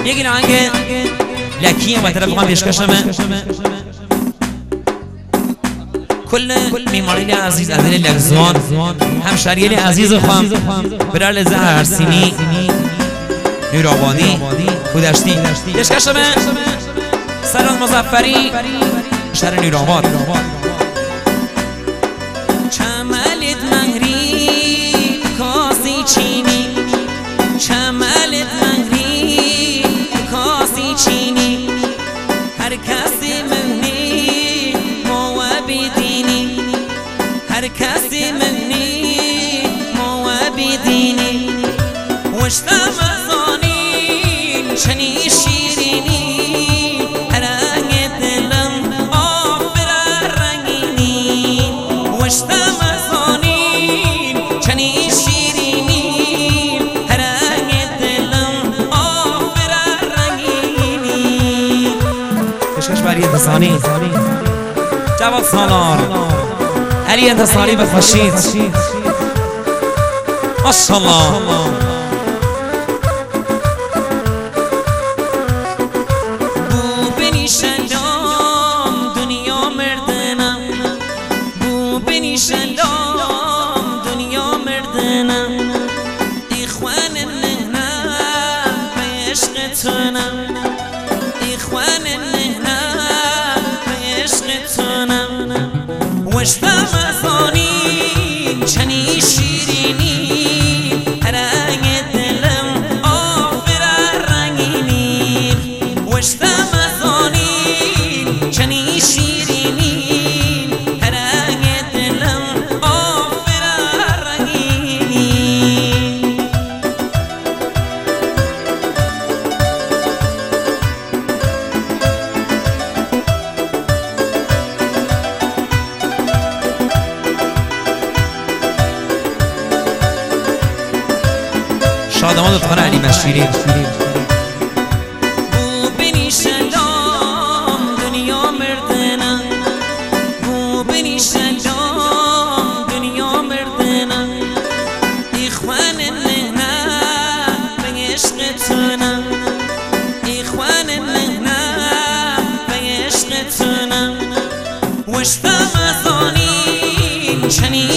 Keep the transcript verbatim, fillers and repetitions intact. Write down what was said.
یکی نهنگ لکیه و طرف هم پیشکشمه کل میماری عزیز از دل لگزوان همشریل عزیز خواهم برای لزه هرسینی نورآبادی کودشتی پیشکشمه سلام مظفری شهر نورآباد چملت مهری کاسی چینی چملت مهری کاسی چینی هر کسی منی ما بدینی هر کسی منی ما بدینی وشتم ازانین چنی شیرینی رنگ دلم آفر رنگینی وشتم ازانین چنی شیرینی رنگ دلم آفر رنگینی کشکش بری انتصانی جواب سالار علی انتصاری بخوشید ماشاءالله بو بنی شلام دنیا مردنم بو بنی شلام دنیا مردنم اخوان نهنم به عشق تونم اخوان نهنم به عشق تونم وشتم ازانی چنی شیرینی رنگ دلم آفر رنگینی وشتم ازانی چنی شیرینی رنگ دلم آفر رنگینی شادمان دختر علی بشیری بو بنی شلام دنیا مردنم بو بنی شلام دنیا مردنم اخوان نهنم به عشق تونم اخوان نهنم به عشق تونم وشتم ازانین چنی